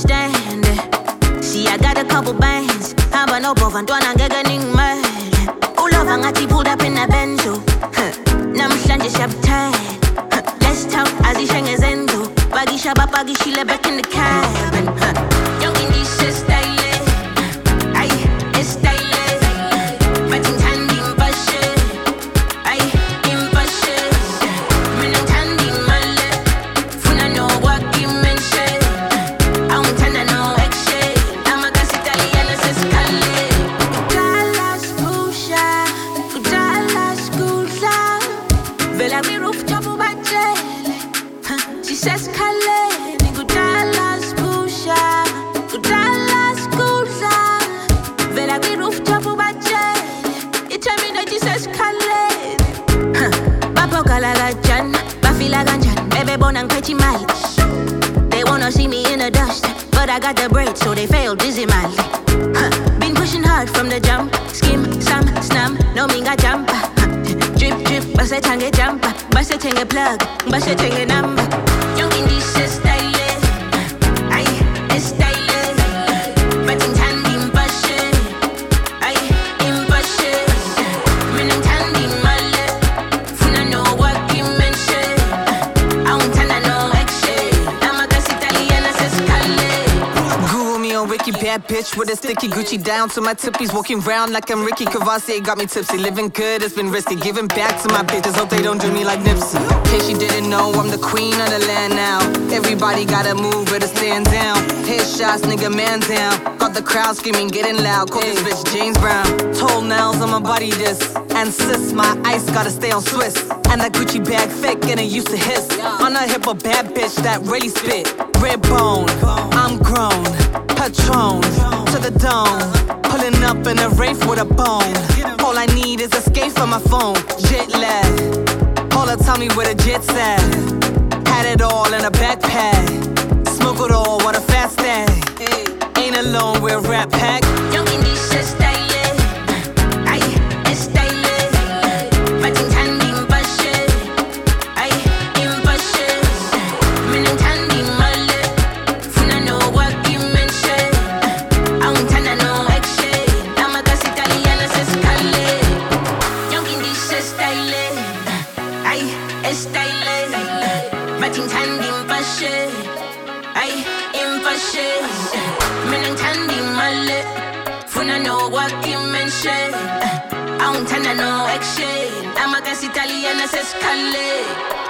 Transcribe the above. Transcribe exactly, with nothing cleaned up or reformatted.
understand it. See, I got a couple bands. Hamba no both and one getting mad. Ulova ngathi pulled up in a benzo. Namhlanje siyabthanda. Let's talk azisho ngezenzo. Bakisha bapakishile back in the cabin. Young indie style. Ay, style. They wanna see me in the dust, but I got the bread, so they fail dizzy madly. Huh. Been pushing hard from the jump, skim, sam, snam, no minga jumper. Huh. Drip, drip, bust a tange jumper, bust a tange plug, bust a tange number. Young indie style, aye, style, but in tandim bashe, aye, in bashe, meaning tandim male, funa no working mention. Ricky, bad bitch with a sticky Gucci down to my tippies. Walking round like I'm Ricky Kavase, got me tipsy. Living good, it's been risky. Giving back to my bitches, hope they don't do me like Nipsey. In case you didn't know, I'm the queen of the land now. Everybody gotta move, better stand down. Headshots, nigga, man down. Got the crowd screaming, getting loud. Call this bitch James Brown. Toenails on my body, this. And sis, my ice gotta stay on Swiss. And that Gucci bag thick and it used to hiss. On a hip, a bad bitch that really spit. Red bone, I'm grown. Patron, to the dome. Pulling up in a Wraith with a bone. All I need is escape from my phone. Jet lag. Paula tell me where the jet's at. Had it all in a backpack. Smoke it all, what a fast stag. Ain't alone, we're rap pack. Young indie style. Aye, style. But in tandim bashe. Aye, in bashe. Meaning tandim male. Funa no working mention. Auntana no action. Amagas italiana se scale. Young indie style. Aye, style. But in tandim bashe. Aye, in bashe. Meaning tandim male. Funa no working mention. Auntana no action. Amagas italiana se scale.